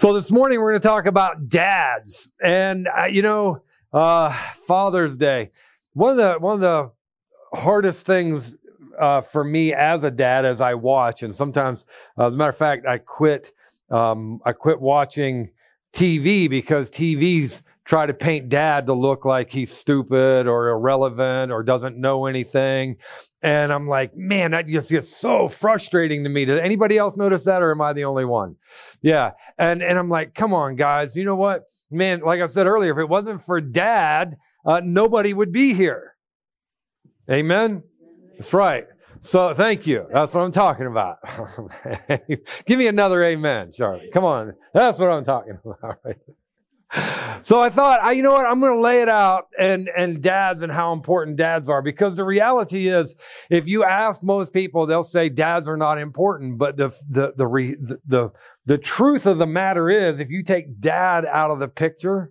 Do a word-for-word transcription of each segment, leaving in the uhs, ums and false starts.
So this morning we're going to talk about dads, and uh, you know, uh, Father's Day. One of the one of the hardest things uh, for me as a dad, as I watch, and sometimes, uh, as a matter of fact, I quit. Um, I quit watching T V because T Vs try to paint dad to look like he's stupid or irrelevant or doesn't know anything. And I'm like, man, that just gets so frustrating to me. Did anybody else notice that, or am I the only one? Yeah. And, and I'm like, come on, guys. You know what? Man, like I said earlier, if it wasn't for dad, uh, nobody would be here. Amen? That's right. So thank you. That's what I'm talking about. Give me another amen, Charlie. Come on. That's what I'm talking about. Right? So I thought, I, you know what, I'm going to lay it out and, and dads and how important dads are, because the reality is, if you ask most people, they'll say dads are not important. But the, the, the, re, the, the, the truth of the matter is, if you take dad out of the picture,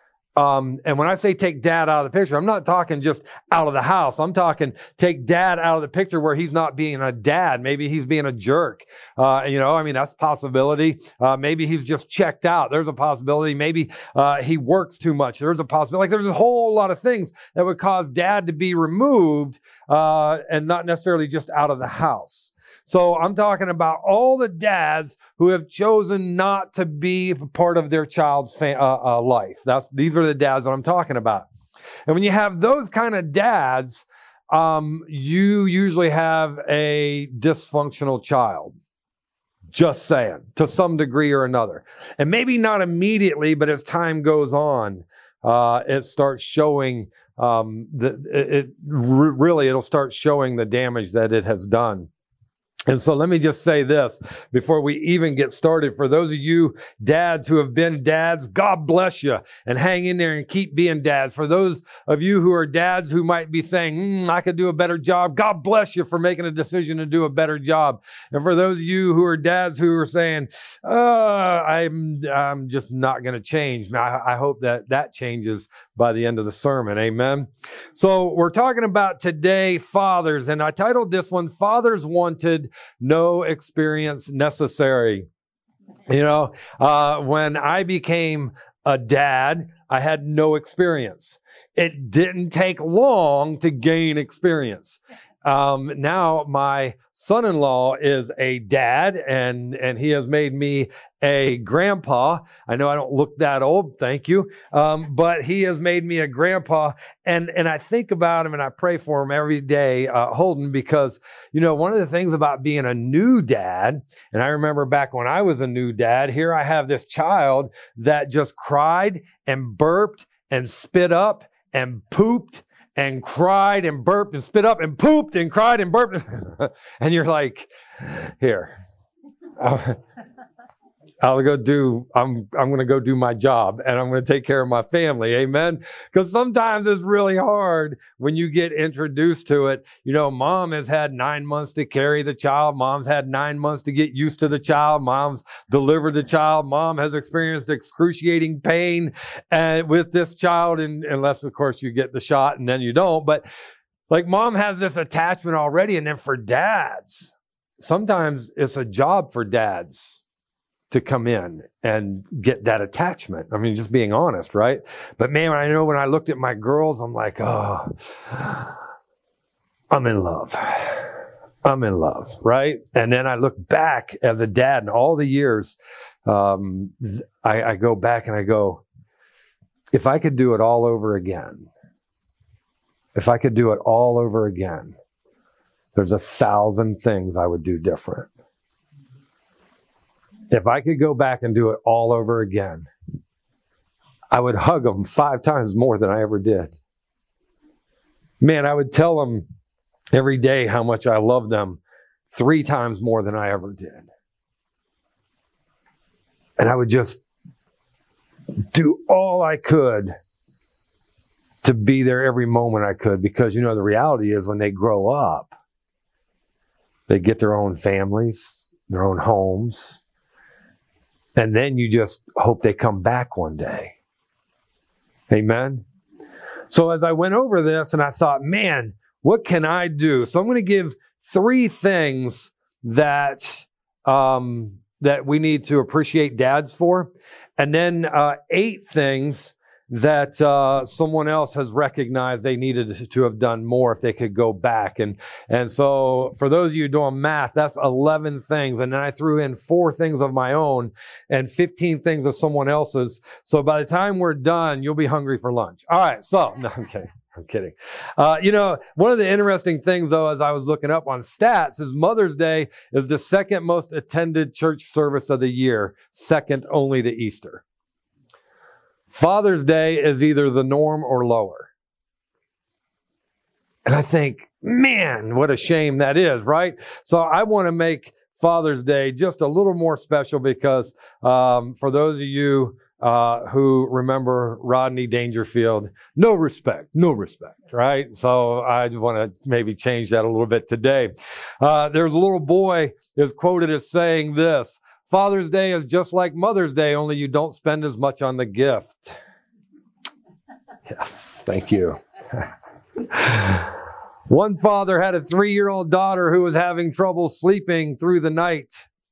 Um, and when I say take dad out of the picture, I'm not talking just out of the house. I'm talking take dad out of the picture where he's not being a dad. Maybe he's being a jerk. Uh, you know, I mean, that's a possibility. Uh, maybe he's just checked out. There's a possibility. Maybe, uh, he works too much. There's a possibility. Like, there's a whole lot of things that would cause dad to be removed, uh, and not necessarily just out of the house. So I'm talking about all the dads who have chosen not to be part of their child's fa- uh, uh, life. That's these are the dads that I'm talking about. And when you have those kind of dads, um, you usually have a dysfunctional child. Just saying, to some degree or another. And maybe not immediately, but as time goes on, uh, it starts showing um, that it, it really it'll start showing the damage that it has done. And so let me just say this before we even get started. For those of you dads who have been dads, God bless you, and hang in there and keep being dads. For those of you who are dads who might be saying, mm, I could do a better job, God bless you for making a decision to do a better job. And for those of you who are dads who are saying, uh, I'm, I'm just not going to change, I, I hope that that changes by the end of the sermon. Amen. So we're talking about today fathers, and I titled this one, Fathers Wanted, No Experience Necessary. You know, uh, when I became a dad, I had no experience. It didn't take long to gain experience. Um, now my son-in-law is a dad, and, and he has made me a grandpa. I know I don't look that old, thank you. Um, but he has made me a grandpa, and, and I think about him and I pray for him every day, uh, Holden, because, you know, one of the things about being a new dad, and I remember back when I was a new dad, here I have this child that just cried and burped and spit up and pooped and cried and burped and spit up and pooped and cried and burped. And you're like, here, I'll, I'll go do, I'm, I'm going to go do my job, and I'm going to take care of my family. Amen. Because sometimes it's really hard when you get introduced to it. You know, mom has had nine months to carry the child. Mom's had nine months to get used to the child. Mom's delivered the child. Mom has experienced excruciating pain uh, with this child, and unless, of course, you get the shot and then you don't. But like, mom has this attachment already. And then for dads, sometimes it's a job for dads to come in and get that attachment. I mean, just being honest, right? But man, I know when I looked at my girls, I'm like, oh, I'm in love. I'm in love, right? And then I look back as a dad and all the years, um, I, I go back and I go, if I could do it all over again, if I could do it all over again, there's a thousand things I would do different. If I could go back and do it all over again, I would hug them five times more than I ever did. Man, I would tell them every day how much I love them three times more than I ever did. And I would just do all I could to be there every moment I could, because, you know, the reality is when they grow up, they get their own families, their own homes. And then you just hope they come back one day. Amen. So as I went over this and I thought, man, what can I do? So I'm going to give three things that um, that we need to appreciate dads for, and then uh, eight things that uh, someone else has recognized they needed to have done more if they could go back. And and so for those of you doing math, that's eleven things. And then I threw in four things of my own and fifteen things of someone else's. So by the time we're done, you'll be hungry for lunch. All right. So, no, I'm kidding. I'm kidding. Uh, you know, one of the interesting things, though, as I was looking up on stats, is Mother's Day is the second most attended church service of the year, second only to Easter. Father's Day is either the norm or lower. And I think, man, what a shame that is, right? So I want to make Father's Day just a little more special because um, for those of you uh, who remember Rodney Dangerfield, no respect, no respect, right? So I want to maybe change that a little bit today. Uh, there's a little boy is quoted as saying this: Father's Day is just like Mother's Day, only you don't spend as much on the gift. Yes, thank you. One father had a three-year-old daughter who was having trouble sleeping through the night.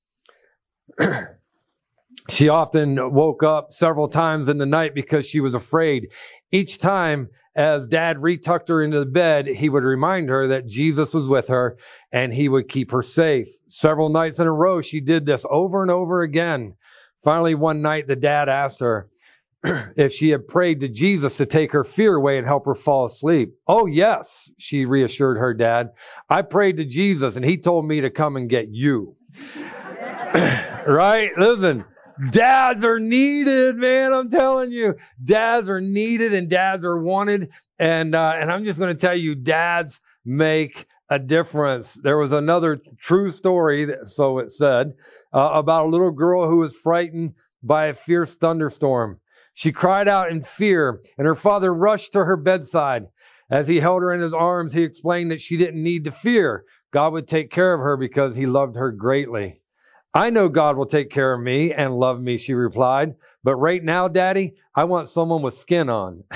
She often woke up several times in the night because she was afraid. Each time, as Dad retucked her into the bed, he would remind her that Jesus was with her and he would keep her safe. Several nights in a row, she did this over and over again. Finally, one night, the dad asked her if she had prayed to Jesus to take her fear away and help her fall asleep. Oh, yes, she reassured her dad. I prayed to Jesus and he told me to come and get you. Right? Listen, dads are needed, man. I'm telling you, dads are needed and dads are wanted. And, uh, and I'm just going to tell you, dads make a difference. There was another true story, so it said, uh, about a little girl who was frightened by a fierce thunderstorm. She cried out in fear, and her father rushed to her bedside. As he held her in his arms, he explained that she didn't need to fear. God would take care of her because he loved her greatly. I know God will take care of me and love me, she replied. But right now, Daddy, I want someone with skin on.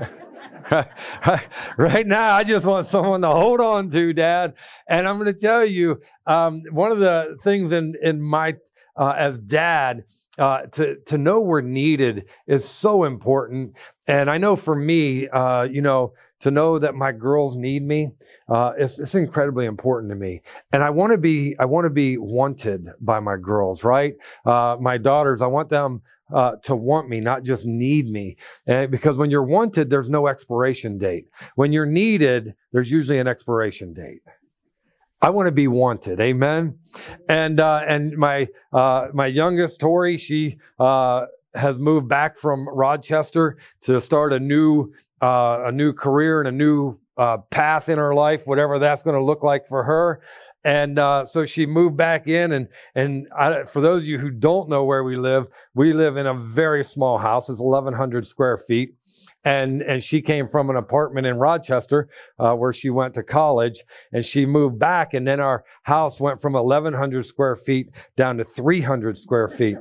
Right now, I just want someone to hold on to, Dad. And I'm going to tell you, um, one of the things in, in my, uh, as dad, Uh, to, to know we're needed is so important. And I know for me, uh, you know, to know that my girls need me, uh, it's, it's incredibly important to me. And I want to be, I want to be wanted by my girls, right? Uh, my daughters, I want them, uh, to want me, not just need me. And because when you're wanted, there's no expiration date. When you're needed, there's usually an expiration date. I want to be wanted. Amen. And, uh, and my, uh, my youngest, Tori, she, uh, has moved back from Rochester to start a new, uh, a new career and a new, uh, path in her life, whatever that's going to look like for her. And, uh, so she moved back in and, and I, for those of you who don't know where we live, we live in a very small house. It's eleven hundred square feet. And, and she came from an apartment in Rochester, uh, where she went to college, and she moved back. And then our house went from eleven hundred square feet down to three hundred square feet.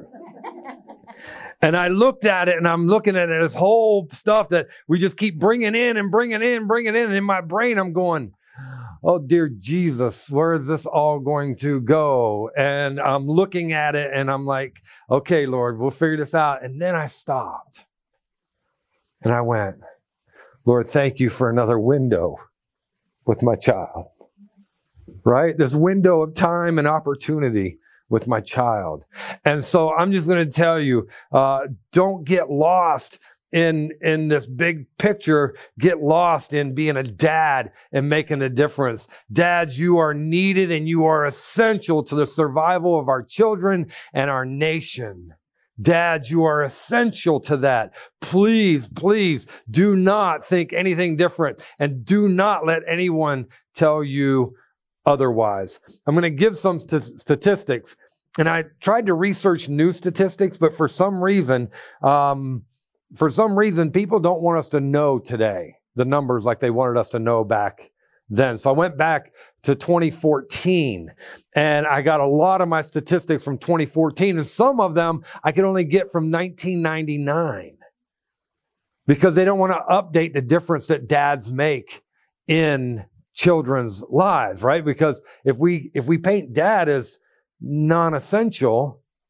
And I looked at it and I'm looking at this whole stuff that we just keep bringing in and bringing in, bringing in. And in my brain, I'm going, oh, dear Jesus, where is this all going to go? And I'm looking at it and I'm like, okay, Lord, we'll figure this out. And then I stopped. And I went, Lord, thank you for another window with my child, right? This window of time and opportunity with my child. And so I'm just going to tell you, uh, don't get lost in, in this big picture. Get lost in being a dad and making a difference. Dads, you are needed and you are essential to the survival of our children and our nation. Dads, you are essential to that. Please, please do not think anything different and do not let anyone tell you otherwise. I'm going to give some st- statistics, and I tried to research new statistics, but for some reason, um, for some reason, people don't want us to know today the numbers like they wanted us to know back then. So I went back to twenty fourteen and I got a lot of my statistics from twenty fourteen, and some of them I could only get from nineteen ninety-nine because they don't want to update the difference that dads make in children's lives, right? Because if we if we paint dad as non-essential,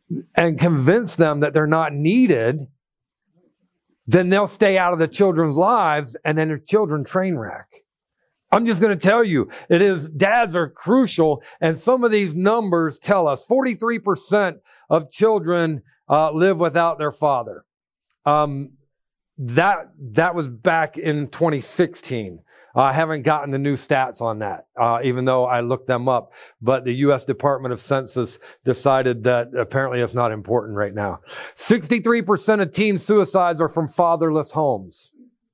and convince them that they're not needed, then they'll stay out of the children's lives, and then their children train wreck. I'm just going to tell you, it is, dads are crucial, and some of these numbers tell us forty-three percent of children uh, live without their father. Um, that, that was back in twenty sixteen. Uh, I haven't gotten the new stats on that, uh, even though I looked them up. But the U S Department of Census decided that apparently it's not important right now. sixty-three percent of teen suicides are from fatherless homes.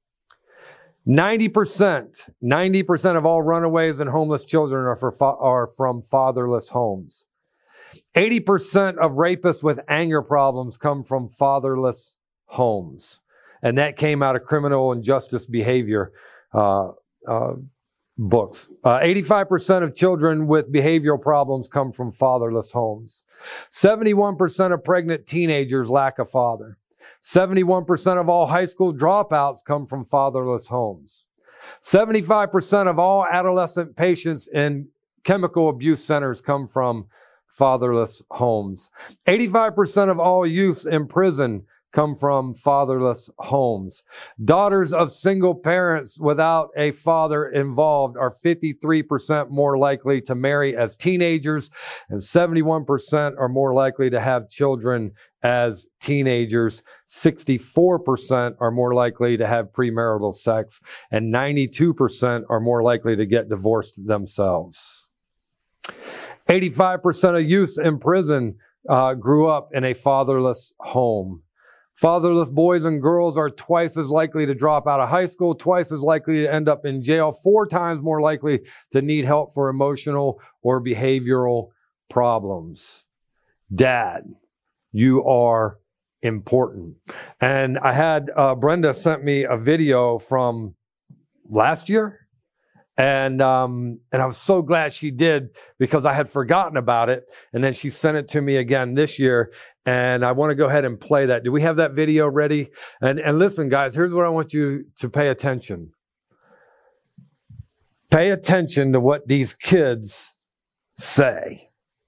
ninety percent, ninety percent of all runaways and homeless children are, for fa- are from fatherless homes. eighty percent of rapists with anger problems come from fatherless homes. And that came out of criminal and justice behavior uh, uh, books. Uh, eighty-five percent of children with behavioral problems come from fatherless homes. seventy-one percent of pregnant teenagers lack a father. seventy-one percent of all high school dropouts come from fatherless homes. seventy-five percent of all adolescent patients in chemical abuse centers come from fatherless homes. eighty-five percent of all youths in prison come from fatherless homes. Daughters of single parents without a father involved are fifty-three percent more likely to marry as teenagers, and seventy-one percent are more likely to have children as teenagers. sixty-four percent are more likely to have premarital sex, and ninety-two percent are more likely to get divorced themselves. eighty-five percent of youths in prison uh, grew up in a fatherless home. Fatherless boys and girls are twice as likely to drop out of high school, twice as likely to end up in jail, four times more likely to need help for emotional or behavioral problems. Dad, you are important. And I had, uh, Brenda sent me a video from last year. And, um, and I was so glad she did, because I had forgotten about it. And then she sent it to me again this year. And I want to go ahead and play that. Do we have that video ready? And, and listen, guys, here's what I want you to pay attention. Pay attention to what these kids say.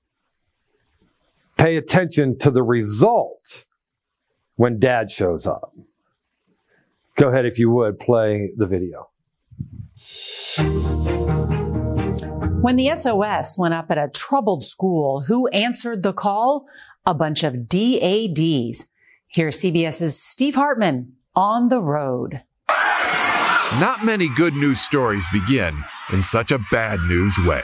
Pay attention to the result when dad shows up. Go ahead, if you would, play the video. When the S O S went up at a troubled school, who answered the call? A bunch of D A Ds. Here's CBS's Steve Hartman on the road. Not many good news stories begin in such a bad news way.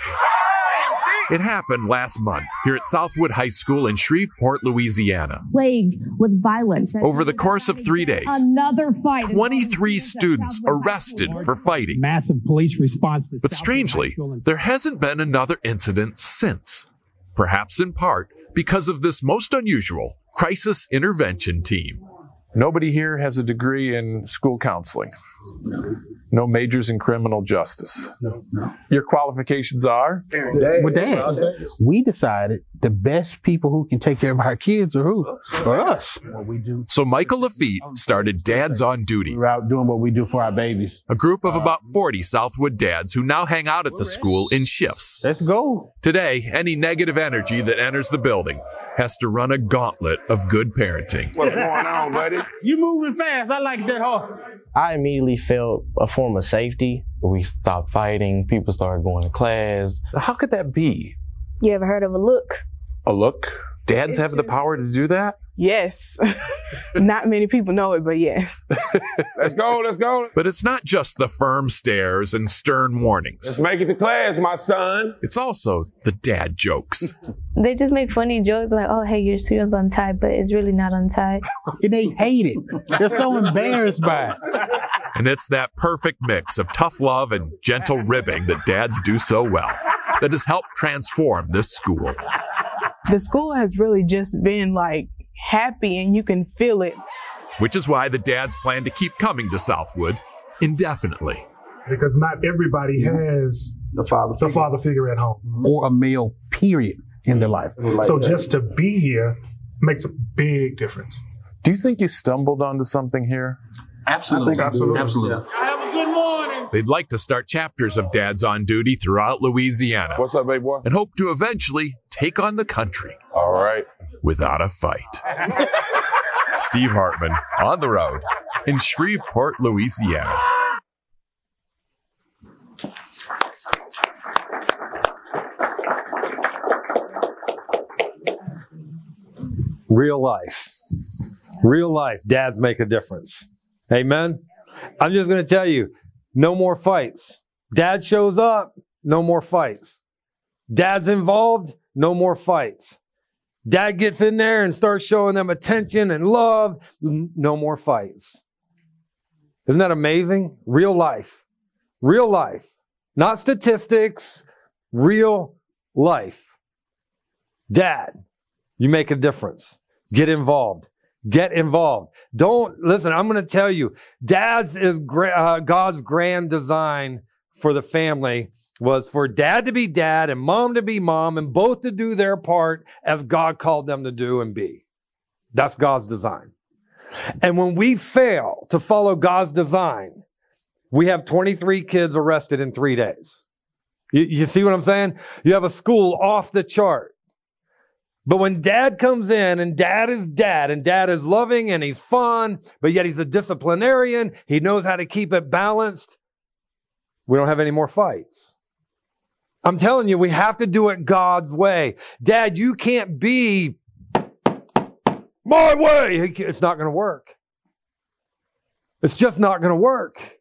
It happened last month here at Southwood High School in Shreveport, Louisiana. Plagued with violence. Over the course of three days, another fight. twenty-three students arrested for fighting. Massive police response. To but strangely, there hasn't been another incident since. Perhaps in part because of this most unusual crisis intervention team. Nobody here has a degree in school counseling. No. No majors in criminal justice. No, no. Your qualifications are? With dads. We decided the best people who can take care of our kids are who? For us. What we do. So Michael Lafitte started Dads on Duty. We're out doing what we do for our babies. A group of about forty Southwood dads who now hang out at the school in shifts. Let's go. Today, any negative energy that enters the building has to run a gauntlet of good parenting. What's going on, buddy? You moving fast. I like that horse. I immediately felt a form of safety. We stopped fighting. People started going to class. How could that be? You ever heard of a look? A look? Dads It's have the just- power to do that? Yes. Not many people know it, but yes. Let's go, let's go. But it's not just the firm stares and stern warnings. Let's make it to class, my son. It's also the dad jokes. They just make funny jokes like, oh, hey, your student's untied, but it's really not untied. And they hate it. They're so embarrassed by it. And it's that perfect mix of tough love and gentle ribbing that dads do so well that has helped transform this school. The school has really just been like happy, and you can feel it. Which is why the dads plan to keep coming to Southwood indefinitely. Because not everybody has The father the father figure at home. or a male, period, in their life. So just to be here makes a big difference. Do you think you stumbled onto something here? Absolutely. absolutely. Absolutely. They'd like to start chapters of Dads on Duty throughout Louisiana What's up, baby boy? and hope to eventually take on the country. All right. without a fight. Steve Hartman, On the Road, in Shreveport, Louisiana. Real life. Real life. Dads make a difference. Amen? I'm just going to tell you, no more fights. Dad shows up, no more fights. Dad's involved, no more fights. Dad gets in there and starts showing them attention and love, no more fights. Isn't that amazing? Real life. Real life. Not statistics, real life. Dad, you make a difference. Get involved. Get involved. Don't, listen, I'm going to tell you, Dad's is gra- uh, God's grand design for the family was for dad to be dad and mom to be mom and both to do their part as God called them to do and be. That's God's design. And when we fail to follow God's design, we have twenty-three kids arrested in three days. You, you see what I'm saying? You have a school off the chart. But when dad comes in and dad is dad and dad is loving and he's fun, but yet he's a disciplinarian, he knows how to keep it balanced, we don't have any more fights. I'm telling you, we have to do it God's way. Dad, you can't be my way. It's not going to work. It's just not going to work.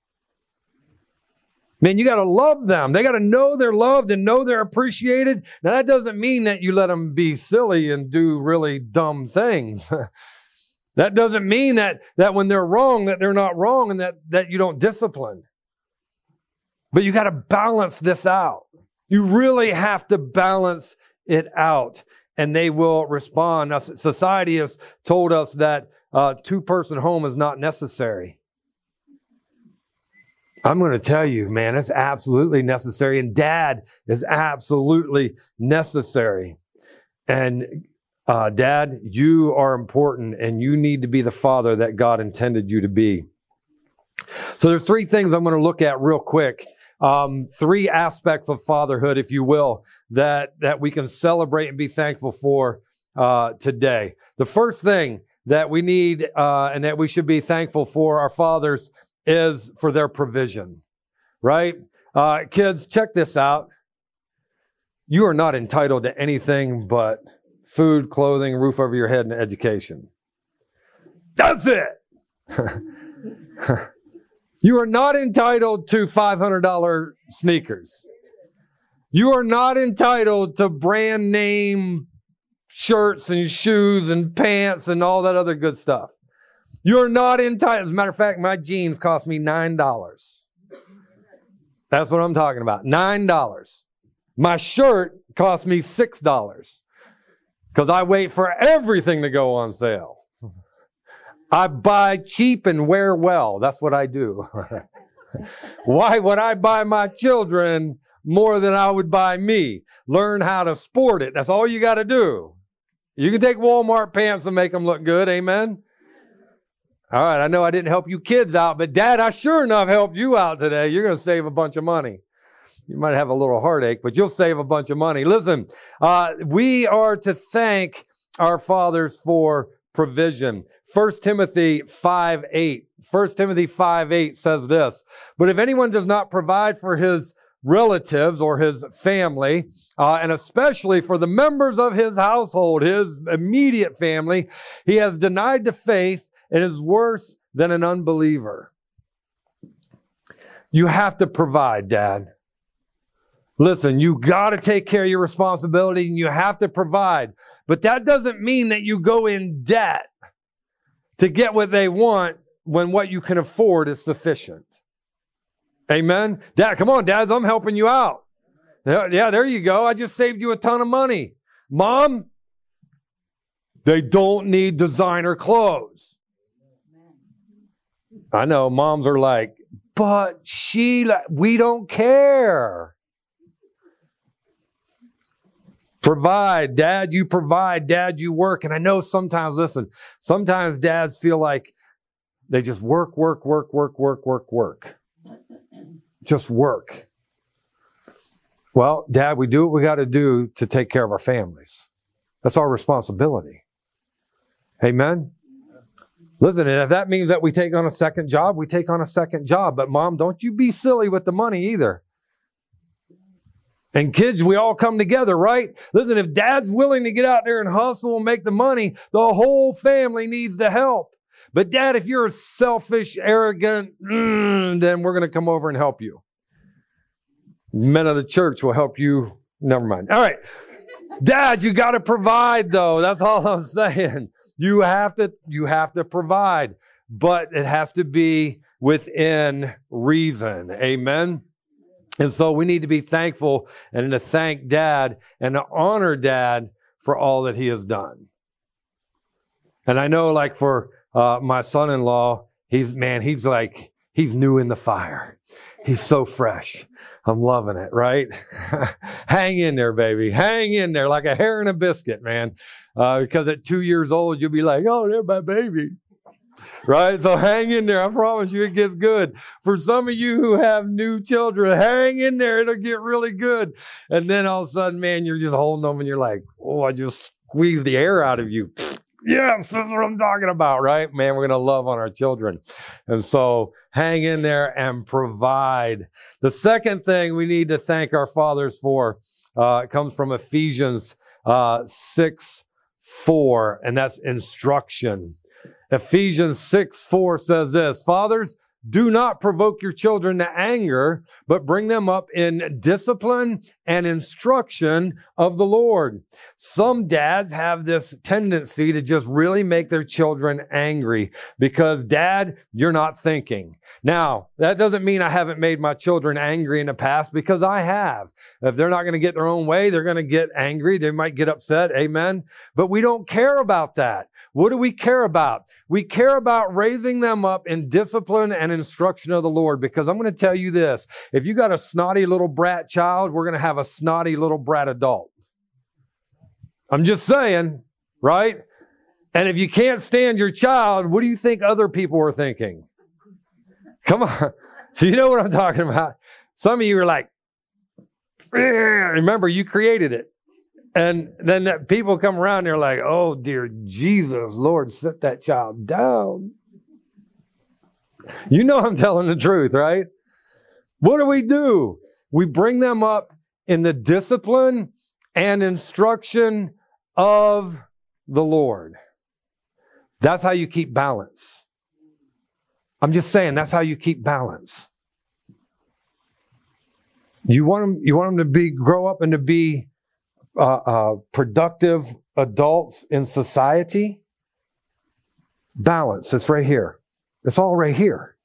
Man, you got to love them. They got to know they're loved and know they're appreciated. Now, that doesn't mean that you let them be silly and do really dumb things. That doesn't mean that, that when they're wrong, that they're not wrong and that, that you don't discipline. But you got to balance this out. You really have to balance it out, and they will respond. Now, society has told us that a two-person home is not necessary. I'm going to tell you, man, it's absolutely necessary, and dad is absolutely necessary. And uh, dad, you are important, and you need to be the father that God intended you to be. So there's three things I'm going to look at real quick. Um, three aspects of fatherhood, if you will, that, that we can celebrate and be thankful for uh, today. The first thing that we need uh, and that we should be thankful for our fathers is for their provision, right? Uh, kids, check this out. You are not entitled to anything but food, clothing, roof over your head, and education. That's it. You are not entitled to five hundred dollars sneakers. You are not entitled to brand name shirts and shoes and pants and all that other good stuff. You're not entitled. As a matter of fact, my jeans cost me nine dollars. That's what I'm talking about. nine dollars. My shirt cost me six dollars because I wait for everything to go on sale. I buy cheap and wear well. That's what I do. Why would I buy my children more than I would buy me? Learn how to sport it. That's all you got to do. You can take Walmart pants and make them look good. Amen. All right. I know I didn't help you kids out, but Dad, I sure enough helped you out today. You're going to save a bunch of money. You might have a little heartache, but you'll save a bunch of money. Listen, uh, we are to thank our fathers for provision. First Timothy five eight. First Timothy five eight says this, but if anyone does not provide for his relatives or his family, uh, and especially for the members of his household, his immediate family, he has denied the faith and is worse than an unbeliever. You have to provide, Dad. Listen, you got to take care of your responsibility and you have to provide. But that doesn't mean that you go in debt to get what they want when what you can afford is sufficient. Amen? Dad, come on, Dad, I'm helping you out. Yeah, there you go. I just saved you a ton of money. Mom, they don't need designer clothes. I know moms are like, but she, we don't care. Provide, Dad, you provide, Dad, you work. And I know sometimes, listen, sometimes dads feel like they just work, work, work, work, work, work, work. Just work. Well, Dad, we do what we got to do to take care of our families. That's our responsibility. Amen? Listen, and if that means that we take on a second job, we take on a second job. But mom, don't you be silly with the money either. And kids, we all come together, right? Listen, if dad's willing to get out there and hustle and make the money, the whole family needs the help. But dad, if you're selfish, arrogant, mm, then we're going to come over and help you. Men of the church will help you. Never mind. All right. Dad, you got to provide though. That's all I'm saying. You have to, you have to provide, but it has to be within reason. Amen. And so we need to be thankful and to thank Dad and to honor Dad for all that he has done. And I know, like, for uh, my son-in-law, he's, man, he's like, he's new in the fire. He's so fresh. I'm loving it, right? Hang in there, baby. Hang in there like a hair in a biscuit, man. Uh, because at two years old, you'll be like, oh, they're my baby. Right? So hang in there. I promise you it gets good. For some of you who have new children, hang in there. It'll get really good. And then all of a sudden, man, you're just holding them and you're like, oh, I just squeezed the air out of you. Yes, that's what I'm talking about, right? Man, we're going to love on our children. And so hang in there and provide. The second thing we need to thank our fathers for uh, comes from Ephesians uh, six four, and that's instruction. Ephesians six four says this, fathers, do not provoke your children to anger, but bring them up in discipline and instruction of the Lord. Some dads have this tendency to just really make their children angry because, Dad, you're not thinking. Now, that doesn't mean I haven't made my children angry in the past, because I have. If they're not going to get their own way, they're going to get angry. They might get upset. Amen. But we don't care about that. What do we care about? We care about raising them up in discipline and instruction of the Lord, because I'm going to tell you this. If you got a snotty little brat child, we're going to have a snotty little brat adult. I'm just saying, right? And if you can't stand your child, what do you think other people are thinking? Come on. So you know what I'm talking about. Some of you are like, remember, you created it. And then that people come around, they're like, oh, dear Jesus, Lord, sit that child down. You know I'm telling the truth, right? What do we do? We bring them up in the discipline and instruction of the Lord. That's how you keep balance. I'm just saying, that's how you keep balance. You want them, you want them to be, grow up and to be Uh, uh, productive adults in society. Balance. It's right here. It's all right here.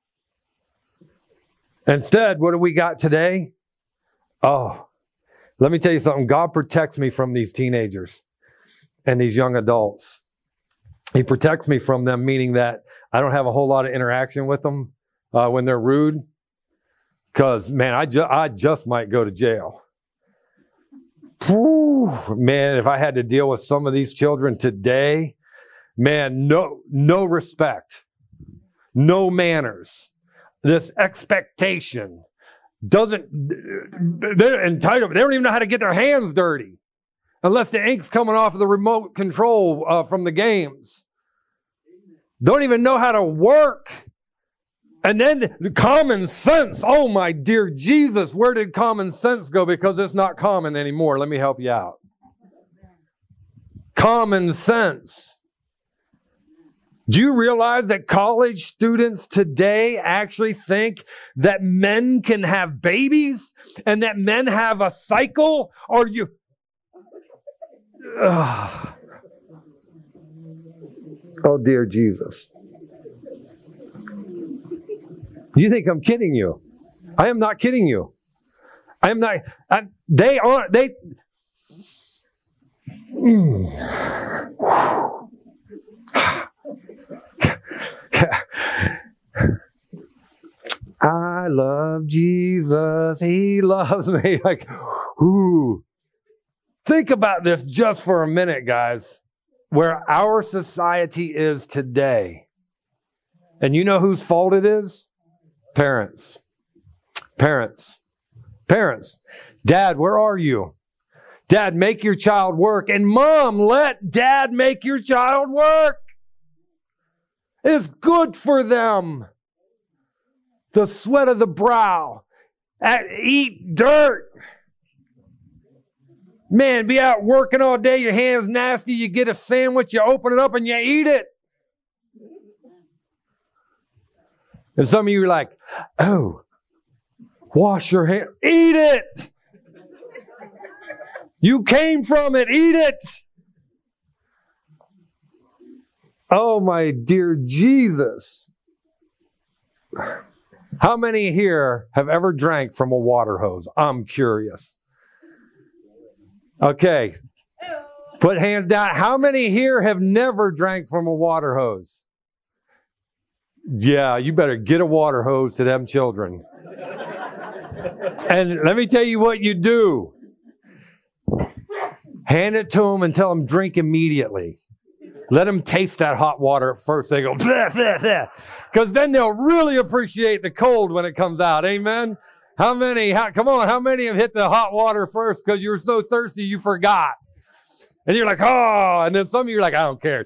Instead, what do we got today? Oh, let me tell you something. God protects me from these teenagers and these young adults. He protects me from them, meaning that I don't have a whole lot of interaction with them uh, when they're rude. Because, man, I, ju- I just might go to jail. Whew, man, if I had to deal with some of these children today, man, no, no respect, no manners, this expectation doesn't, they're entitled, they don't even know how to get their hands dirty unless the ink's coming off of the remote control uh, from the games. Don't even know how to work. And then the common sense. Oh, my dear Jesus, where did common sense go? Because it's not common anymore. Let me help you out. Common sense. Do you realize that college students today actually think that men can have babies and that men have a cycle? Are you... Ugh. Oh, dear Jesus. You think I'm kidding you? I am not kidding you. I am not. I, they are. They. Mm. I love Jesus. He loves me. Like, ooh. Think about this just for a minute, guys. Where our society is today. And you know whose fault it is? Parents. Parents. Parents. Dad, where are you? Dad, make your child work. And mom, let dad make your child work. It's good for them. The sweat of the brow. Eat dirt. Man, be out working all day, your hands nasty, you get a sandwich, you open it up and you eat it. And some of you are like, oh, wash your hands. Eat it. You came from it. Eat it. Oh, my dear Jesus. How many here have ever drank from a water hose? I'm curious. Okay. Put hands down. How many here have never drank from a water hose? Yeah, you better get a water hose to them children. And let me tell you what you do. Hand it to them and tell them drink immediately. Let them taste that hot water at first. They go, bleh, bleh, bleh. Because then they'll really appreciate the cold when it comes out. Amen? How many, how, come on, how many have hit the hot water first because you were so thirsty you forgot? And you're like, oh, and then some of you are like, I don't care.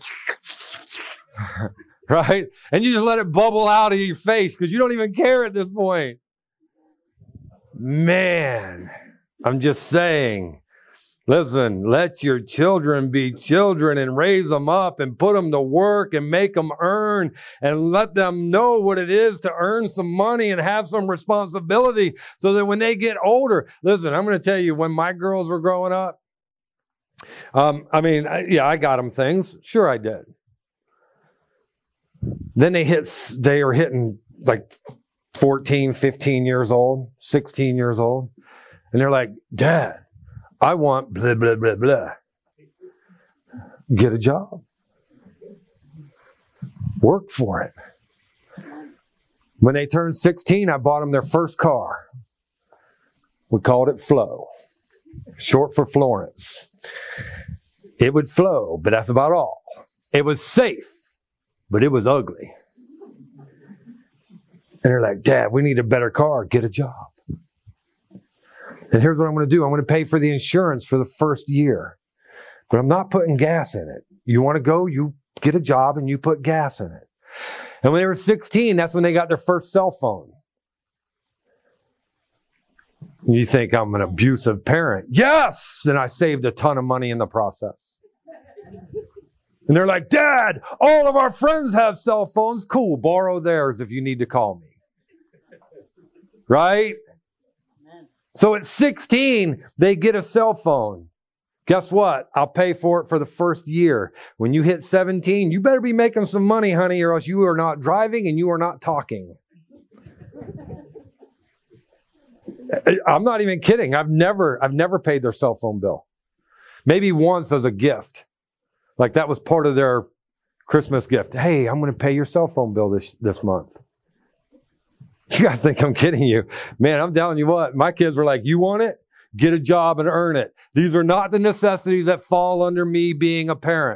Right? And you just let it bubble out of your face because you don't even care at this point. Man, I'm just saying. Listen, let your children be children and raise them up and put them to work and make them earn and let them know what it is to earn some money and have some responsibility so that when they get older, listen, I'm going to tell you, when my girls were growing up, um, I mean, I, yeah, I got them things. Sure, I did. Then they hit, they were hitting like fourteen, fifteen years old, sixteen years old. And they're like, Dad, I want blah, blah, blah, blah. Get a job. Work for it. When they turned sixteen, I bought them their first car. We called it Flo, short for Florence. It would flow, but that's about all. It was safe, but it was ugly. And they're like, Dad, we need a better car. Get a job. And here's what I'm going to do. I'm going to pay for the insurance for the first year. But I'm not putting gas in it. You want to go, you get a job and you put gas in it. And when they were sixteen, that's when they got their first cell phone. You think I'm an abusive parent. Yes! And I saved a ton of money in the process. And they're like, Dad, all of our friends have cell phones. Cool, borrow theirs if you need to call me. Right? So at sixteen, they get a cell phone. Guess what? I'll pay for it for the first year. When you hit seventeen, you better be making some money, honey, or else you are not driving and you are not talking. I'm not even kidding. I've never, I've never paid their cell phone bill. Maybe once as a gift. Like that was part of their Christmas gift. Hey, I'm going to pay your cell phone bill this, this month. You guys think I'm kidding you. Man, I'm telling you what, my kids were like, you want it? Get a job and earn it. These are not the necessities that fall under me being a parent.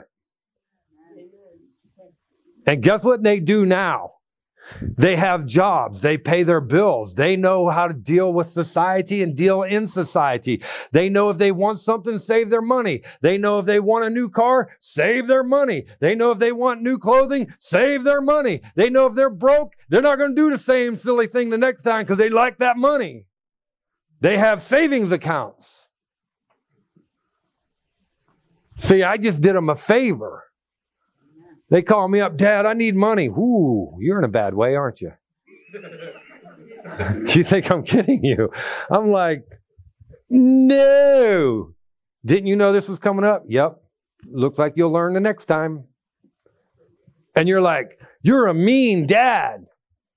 And guess what they do now? They have jobs. They pay their bills. They know how to deal with society and deal in society. They know if they want something, save their money. They know if they want a new car, save their money. They know if they want new clothing, save their money. They know if they're broke, they're not going to do the same silly thing the next time because they like that money. They have savings accounts. See, I just did them a favor. They call me up, Dad, I need money. Ooh, you're in a bad way, aren't you? You think I'm kidding you? I'm like, no. Didn't you know this was coming up? Yep. Looks like you'll learn the next time. And you're like, you're a mean dad.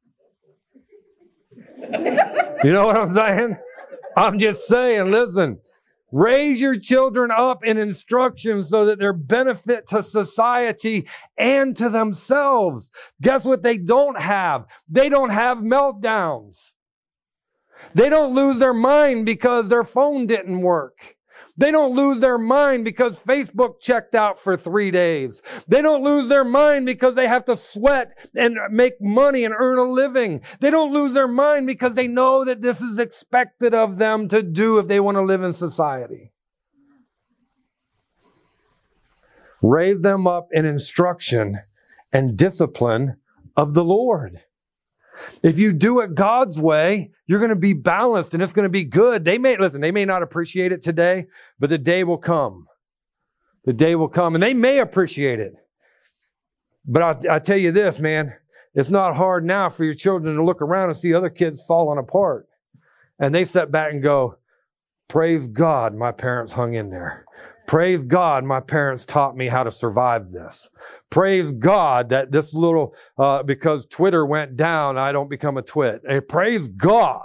You know what I'm saying? I'm just saying, listen. Raise your children up in instruction so that they're benefit to society and to themselves. Guess what they don't have? They don't have meltdowns. They don't lose their mind because their phone didn't work. They don't lose their mind because Facebook checked out for three days. They don't lose their mind because they have to sweat and make money and earn a living. They don't lose their mind because they know that this is expected of them to do if they want to live in society. Raise them up in instruction and discipline of the Lord. If you do it God's way, you're going to be balanced and it's going to be good. They may, listen, they may not appreciate it today, but the day will come. The day will come and they may appreciate it. But I, I tell you this, man, it's not hard now for your children to look around and see other kids falling apart. And they sit back and go, praise God, my parents hung in there. Praise God, my parents taught me how to survive this. Praise God that this little, uh, because Twitter went down, I don't become a twit. Hey, praise God.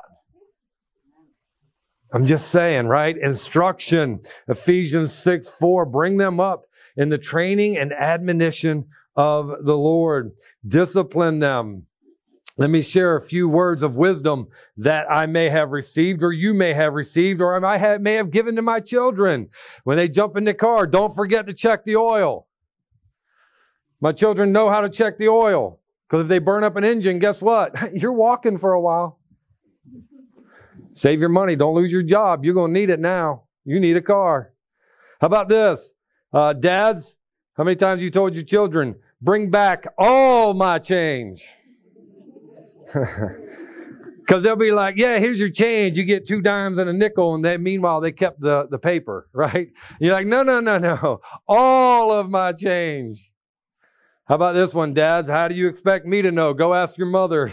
I'm just saying, right? Instruction, Ephesians six four, bring them up in the training and admonition of the Lord. Discipline them. Let me share a few words of wisdom that I may have received or you may have received or I have, may have given to my children. When they jump in the car, don't forget to check the oil. My children know how to check the oil because if they burn up an engine, guess what? You're walking for a while. Save your money. Don't lose your job. You're going to need it now. You need a car. How about this? Uh, dads, how many times you told your children, bring back all my change? Because they'll be like, yeah, here's your change. You get two dimes and a nickel. And they, meanwhile, they kept the, the paper, right? You're like, no, no, no, no. All of my change. How about this one, dads? How do you expect me to know? Go ask your mother.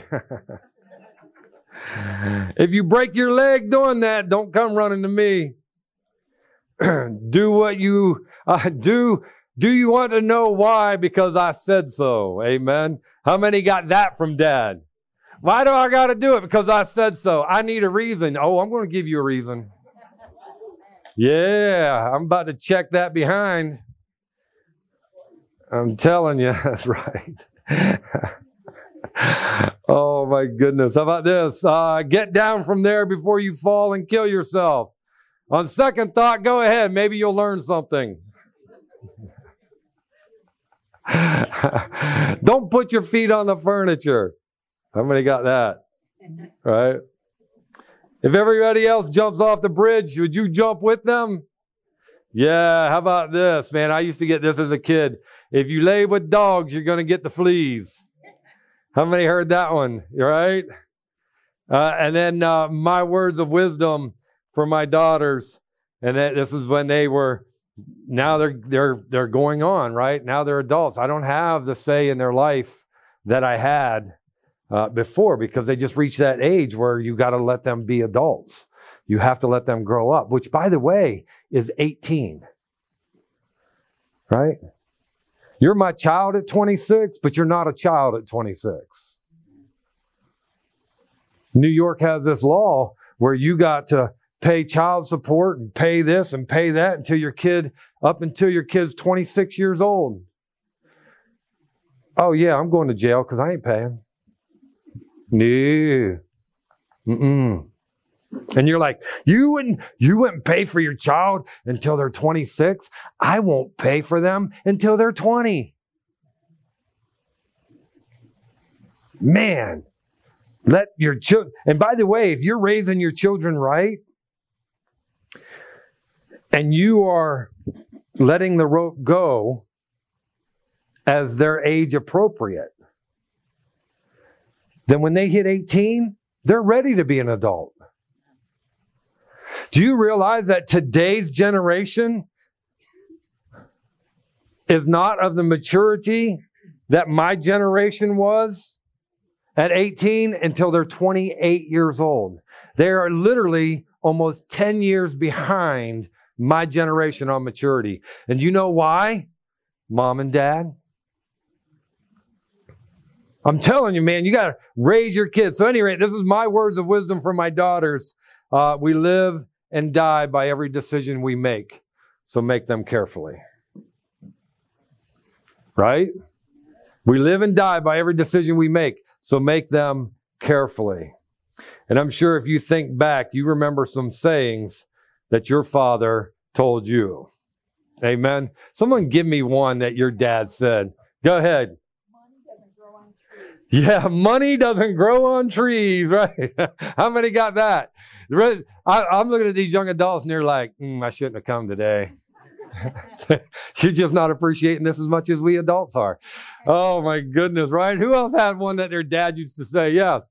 If you break your leg doing that, don't come running to me. Do what you uh, do. Do you want to know why? Because I said so. Amen. How many got that from dad? Why do I got to do it? Because I said so. I need a reason. Oh, I'm going to give you a reason. Yeah, I'm about to check that behind. I'm telling you, that's right. Oh, my goodness. How about this? Uh, get down from there before you fall and kill yourself. On second thought, go ahead. Maybe you'll learn something. Don't put your feet on the furniture. How many got that? Right? If everybody else jumps off the bridge, would you jump with them? Yeah, how about this? Man, I used to get this as a kid. If you lay with dogs, you're going to get the fleas. How many heard that one? Right? Uh, and then uh, my words of wisdom for my daughters. And that, this is when they were, now they're, they're, they're going on, right? Now they're adults. I don't have the say in their life that I had Uh, before, because they just reached that age where you got to let them be adults. You have to let them grow up, which, by the way, is eighteen. Right? You're my child at twenty-six, but you're not a child at twenty-six. New York has this law where you got to pay child support and pay this and pay that until your kid, up until your kid's twenty-six years old. Oh, yeah, I'm going to jail because I ain't paying. No. Mm-mm. And you're like, you wouldn't, you wouldn't pay for your child until they're twenty-six. I won't pay for them until they're twenty. Man, let your children, and by the way, if you're raising your children right, and you are letting the rope go as their age appropriate, then when they hit eighteen, they're ready to be an adult. Do you realize that today's generation is not of the maturity that my generation was at eighteen until they're twenty-eight years old? They are literally almost ten years behind my generation on maturity. And you know why? Mom and dad. I'm telling you, man, you got to raise your kids. So at any rate, this is my words of wisdom for my daughters. Uh, we live and die by every decision we make. So make them carefully. Right? We live and die by every decision we make. So make them carefully. And I'm sure if you think back, you remember some sayings that your father told you. Amen. Someone give me one that your dad said. Go ahead. Yeah, money doesn't grow on trees, right? How many got that? I, I'm looking at these young adults and they're like, mm, I shouldn't have come today. You're just not appreciating this as much as we adults are. Oh my goodness, right? Who else had one that their dad used to say? Yes.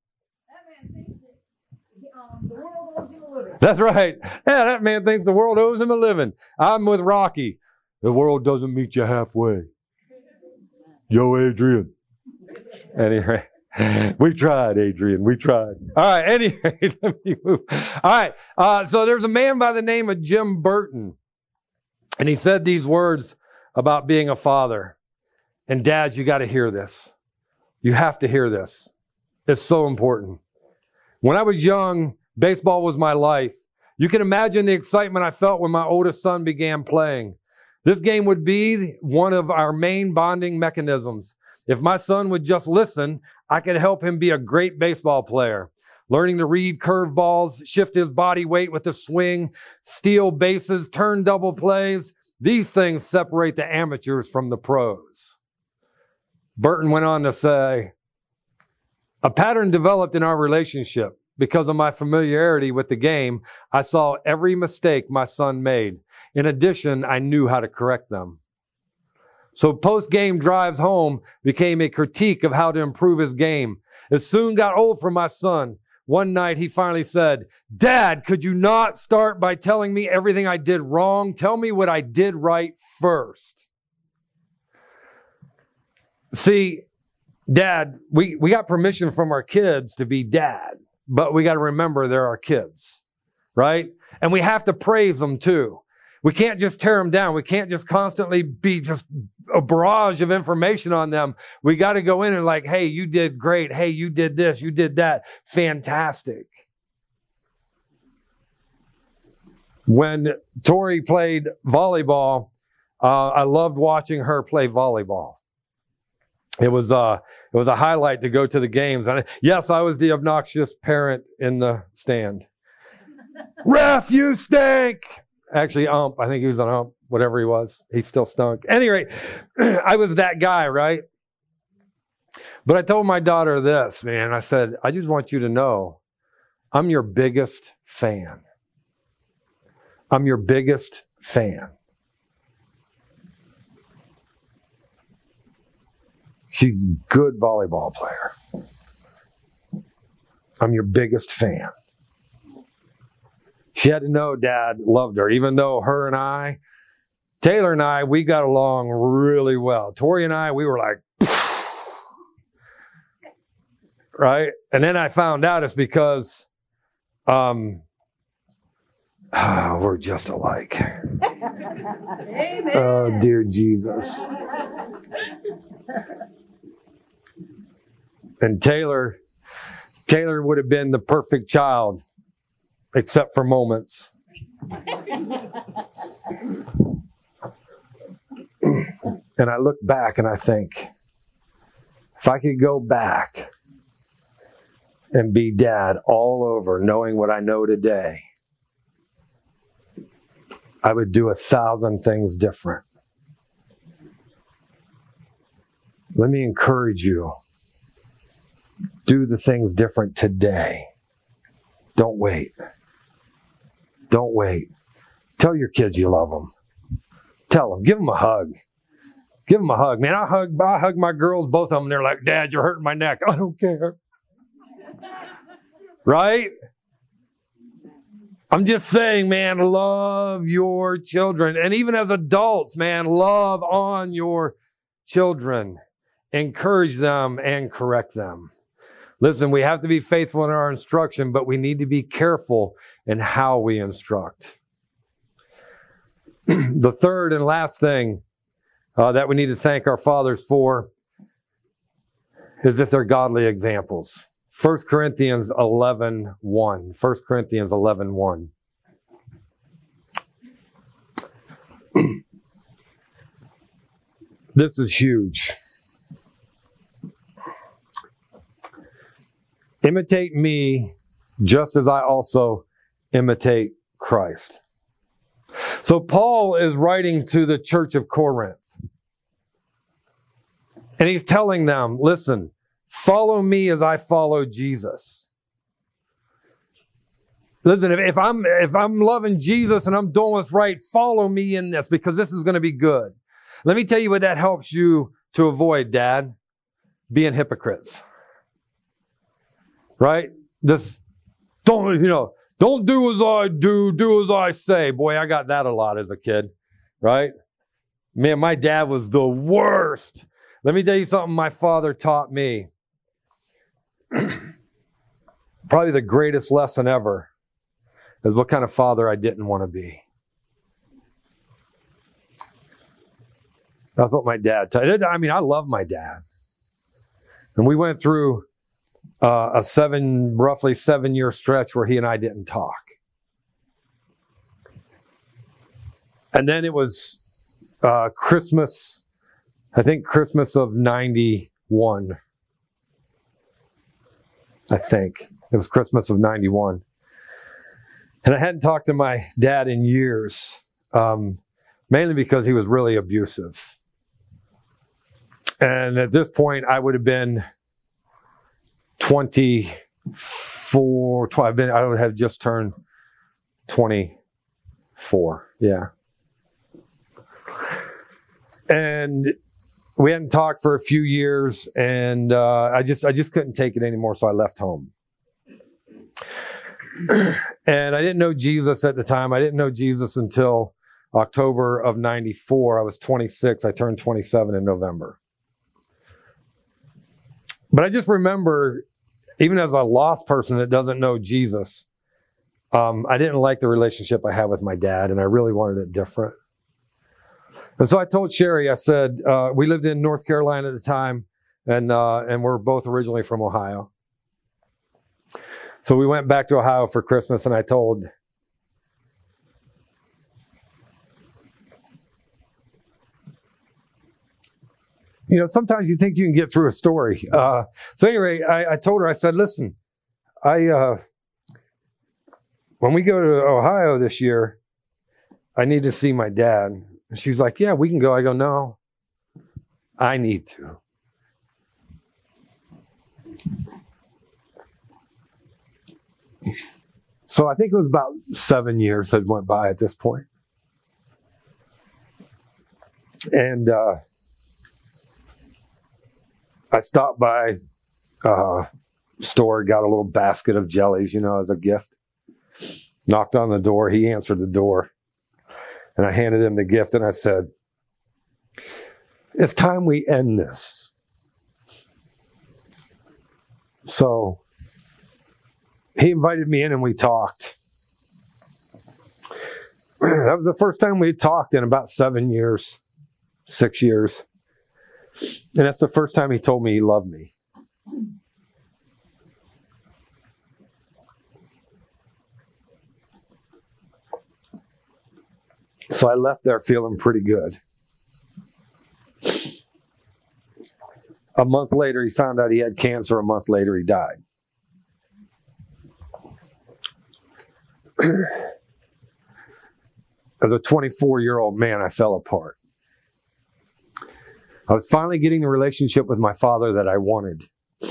That's right. Yeah, that man thinks the world owes him a living. I'm with Rocky. The world doesn't meet you halfway. Yo, Adrian. Anyway, we tried, Adrian. We tried. All right. Anyway, let me move. All right. Uh, so there's a man by the name of Jim Burton, and he said these words about being a father. And dads, you got to hear this. You have to hear this. It's so important. When I was young, baseball was my life. You can imagine the excitement I felt when my oldest son began playing. This game would be one of our main bonding mechanisms. If my son would just listen, I could help him be a great baseball player. Learning to read curveballs, shift his body weight with a swing, steal bases, turn double plays. These things separate the amateurs from the pros. Burton went on to say, a pattern developed in our relationship. Because of my familiarity with the game, I saw every mistake my son made. In addition, I knew how to correct them. So post-game drives home became a critique of how to improve his game. It soon got old for my son. One night he finally said, Dad, could you not start by telling me everything I did wrong? Tell me what I did right first. See, Dad, we, we got permission from our kids to be dad. But we got to remember they're our kids, right? And we have to praise them too. We can't just tear them down. We can't just constantly be just a barrage of information on them. We got to go in and like, hey, you did great. Hey, you did this. You did that. Fantastic. When Tori played volleyball, uh, I loved watching her play volleyball. It was uh, it was a highlight to go to the games. And yes, I was the obnoxious parent in the stand. Ref, you stink! Actually, ump. I think he was an ump, whatever he was. He still stunk. Anyway, I was that guy, right? But I told my daughter this, man. I said, I just want you to know, I'm your biggest fan. I'm your biggest fan. She's a good volleyball player. I'm your biggest fan. She had to know Dad loved her, even though her and I, Taylor and I, we got along really well. Tori and I, we were like, right? And then I found out it's because um, oh, we're just alike. Amen. Oh, dear Jesus. And Taylor, Taylor would have been the perfect child, except for moments. And I look back and I think, if I could go back and be dad all over, knowing what I know today, I would do a thousand things different. Let me encourage you. Do the things different today. Don't wait. Don't wait. Tell your kids you love them. Tell them. Give them a hug. Give them a hug. Man, I hug, I hug my girls, both of them. They're like, Dad, you're hurting my neck. I don't care. Right? I'm just saying, man, love your children. And even as adults, man, love on your children. Encourage them and correct them. Listen, we have to be faithful in our instruction, but we need to be careful in how we instruct. The third and last thing uh, that we need to thank our fathers for is if they're godly examples. First Corinthians eleven one. First Corinthians eleven one. This is huge. Imitate me just as I also imitate Christ. So Paul is writing to the church of Corinth. And he's telling them, listen, follow me as I follow Jesus. Listen, if, if I'm if I'm loving Jesus and I'm doing what's right, follow me in this because this is going to be good. Let me tell you what that helps you to avoid, Dad, being hypocrites. Right? This don't, you know, don't do as I do, do as I say. Boy, I got that a lot as a kid, right? Man, my dad was the worst. Let me tell you something my father taught me. Probably the greatest lesson ever is what kind of father I didn't want to be. That's what my dad taught. I mean, I love my dad. And we went through uh, a seven, roughly seven year stretch where he and I didn't talk. And then it was uh, Christmas, I think Christmas of ninety-one. I think. It was Christmas of ninety-one. And I hadn't talked to my dad in years, um, mainly because he was really abusive. And at this point, I would have been twenty-four, twenty, I've been, I would have just turned twenty-four, yeah. And we hadn't talked for a few years, and uh, I just I just couldn't take it anymore, so I left home. And I didn't know Jesus at the time. I didn't know Jesus until October of ninety-four. I was twenty-six. I turned twenty-seven in November. But I just remember, even as a lost person that doesn't know Jesus, um, I didn't like the relationship I had with my dad, and I really wanted it different. And so I told Sherry, I said, uh, we lived in North Carolina at the time, and uh, and we're both originally from Ohio. So we went back to Ohio for Christmas, and I told You know, sometimes you think you can get through a story. Uh, so anyway, I, I told her, I said, listen, I uh, when we go to Ohio this year, I need to see my dad. And she's like, yeah, we can go. I go, no, I need to. So I think it was about seven years that went by at this point. And uh, I stopped by a uh, store, got a little basket of jellies, you know, as a gift. Knocked on the door. He answered the door. And I handed him the gift and I said, it's time we end this. So he invited me in and we talked. That was the first time we had talked in about seven years, six years. And that's the first time he told me he loved me. So I left there feeling pretty good. A month later, he found out he had cancer. A month later, he died. As a twenty-four-year-old man, I fell apart. I was finally getting the relationship with my father that I wanted.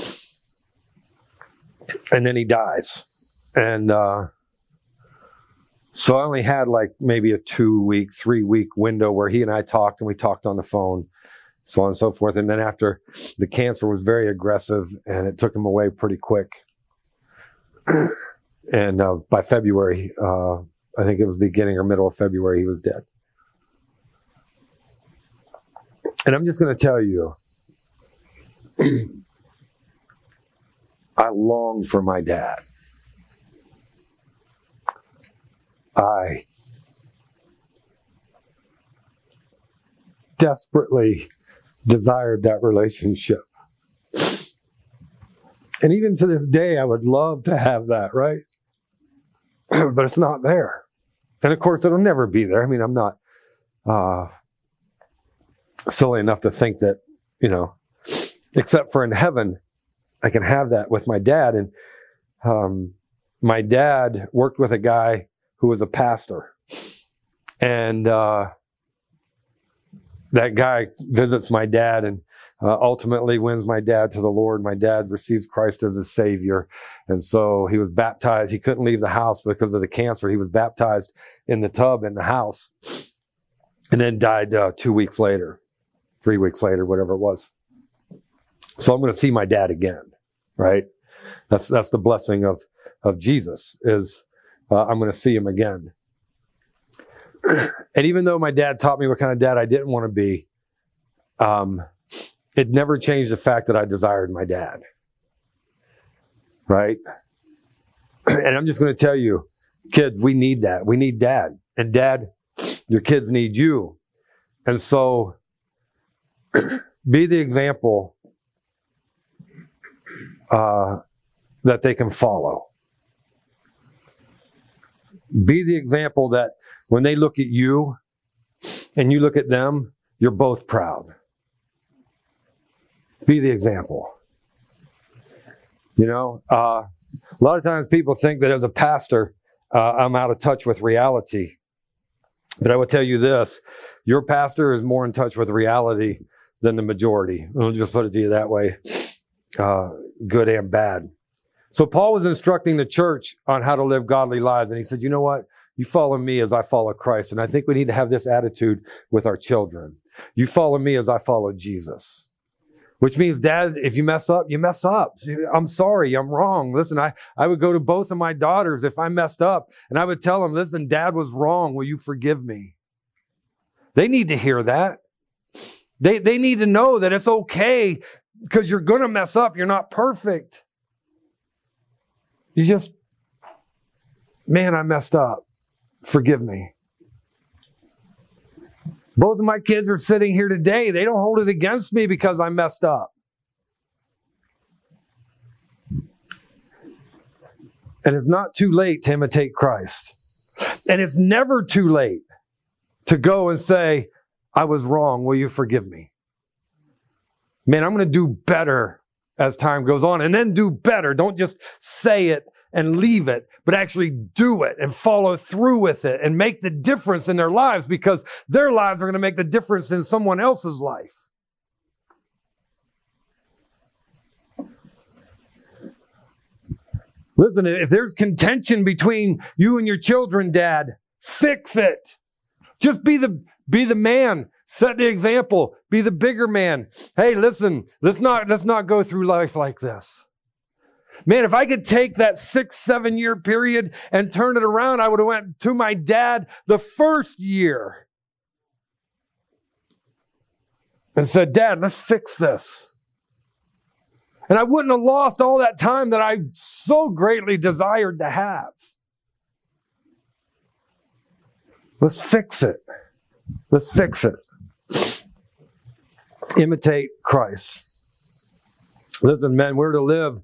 And then he dies. And uh, so I only had like maybe a two-week, three-week window where he and I talked, and we talked on the phone, so on and so forth. And then after, the cancer was very aggressive, and it took him away pretty quick. And uh, by February, uh, I think it was beginning or middle of February, he was dead. And I'm just going to tell you, I longed for my dad. I desperately desired that relationship. And even to this day, I would love to have that, right? But it's not there. And of course, it'll never be there. I mean, I'm not uh, silly enough to think that, you know, except for in heaven, I can have that with my dad. And um, my dad worked with a guy who was a pastor. And uh, that guy visits my dad and uh, ultimately wins my dad to the Lord. My dad receives Christ as his Savior. And so he was baptized. He couldn't leave the house because of the cancer. He was baptized in the tub in the house and then died uh, two weeks later, three weeks later, whatever it was. So I'm going to see my dad again, right? That's that's the blessing of, of Jesus is uh, I'm going to see him again. And even though my dad taught me what kind of dad I didn't want to be, um, it never changed the fact that I desired my dad. Right? And I'm just going to tell you, kids, we need that. We need dad. And dad, your kids need you. And so be the example uh, that they can follow. Be the example that when they look at you and you look at them, you're both proud. Be the example. You know, uh, a lot of times people think that as a pastor, uh, I'm out of touch with reality. But I will tell you this, your pastor is more in touch with reality than the majority. I'll just put it to you that way, uh, good and bad. So Paul was instructing the church on how to live godly lives. And he said, you know what? You follow me as I follow Christ. And I think we need to have this attitude with our children. You follow me as I follow Jesus. Which means, Dad, if you mess up, you mess up. I'm sorry, I'm wrong. Listen, I, I would go to both of my daughters if I messed up, and I would tell them, listen, Dad was wrong. Will you forgive me? They need to hear that. They, they need to know that it's okay because you're going to mess up. You're not perfect. You just, man, I messed up. Forgive me. Both of my kids are sitting here today. They don't hold it against me because I messed up. And it's not too late to imitate Christ. And it's never too late to go and say, I was wrong. Will you forgive me? Man, I'm going to do better as time goes on, and then do better. Don't just say it and leave it, but actually do it and follow through with it and make the difference in their lives, because their lives are going to make the difference in someone else's life. Listen, if there's contention between you and your children, Dad, fix it. Just be the, be the man. Set the example. Be the bigger man. Hey, listen, let's not, let's not go through life like this. Man, if I could take that six, seven year period and turn it around, I would have went to my dad the first year and said, Dad, let's fix this. And I wouldn't have lost all that time that I so greatly desired to have. Let's fix it. Let's fix it. Imitate Christ. Listen, men, we're to live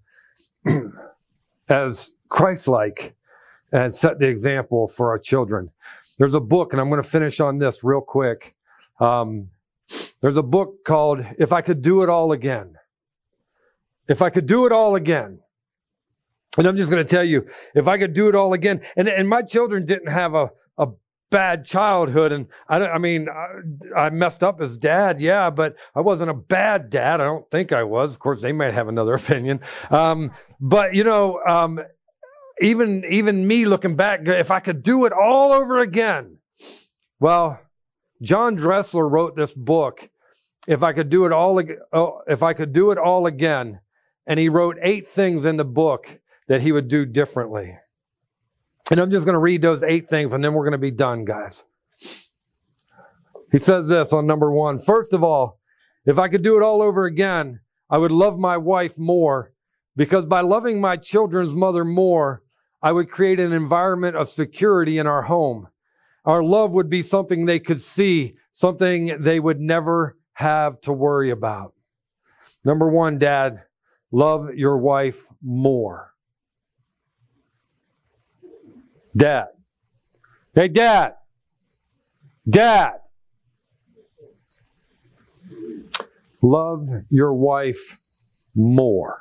as Christ-like and set the example for our children. There's a book, and I'm going to finish on this real quick. Um, there's a book called If I Could Do It All Again. If I Could Do It All Again. And I'm just going to tell you, if I could do it all again, and, and my children didn't have a, a bad childhood, and I, I mean, I, I messed up as dad, yeah, but I wasn't a bad dad. I don't think I was. Of course, they might have another opinion. Um, but you know, um, even even me looking back, if I could do it all over again, well, John Dressler wrote this book. If I could do it all, oh, if I could do it all again, and he wrote eight things in the book that he would do differently. And I'm just going to read those eight things, and then we're going to be done, guys. He says this on number one. First of all, if I could do it all over again, I would love my wife more, because by loving my children's mother more, I would create an environment of security in our home. Our love would be something they could see, something they would never have to worry about. Number one, Dad, love your wife more. Dad. Hey, Dad. Dad. Love your wife more.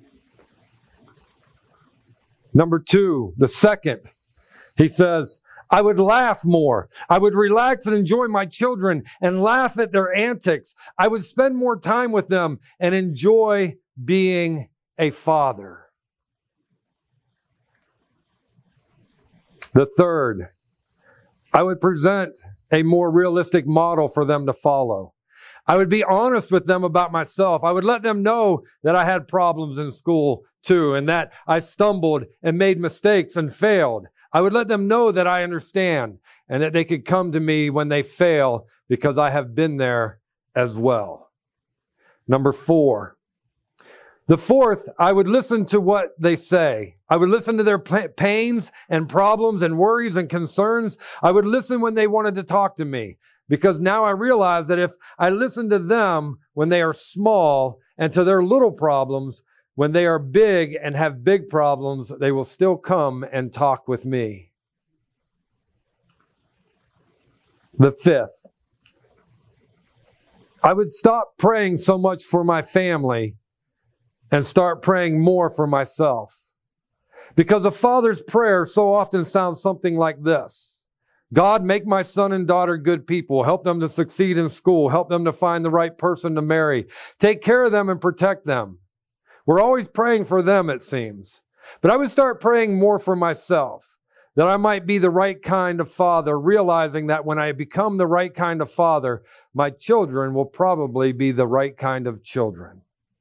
Number two, the second, he says, I would laugh more. I would relax and enjoy my children and laugh at their antics. I would spend more time with them and enjoy being a father. The third, I would present a more realistic model for them to follow. I would be honest with them about myself. I would let them know that I had problems in school too, and that I stumbled and made mistakes and failed. I would let them know that I understand and that they could come to me when they fail because I have been there as well. Number four. The fourth, I would listen to what they say. I would listen to their pains and problems and worries and concerns. I would listen when they wanted to talk to me, because now I realize that if I listen to them when they are small and to their little problems, when they are big and have big problems, they will still come and talk with me. The fifth, I would stop praying so much for my family and start praying more for myself. Because a father's prayer so often sounds something like this. God, make my son and daughter good people. Help them to succeed in school. Help them to find the right person to marry. Take care of them and protect them. We're always praying for them, it seems. But I would start praying more for myself, that I might be the right kind of father, realizing that when I become the right kind of father, my children will probably be the right kind of children.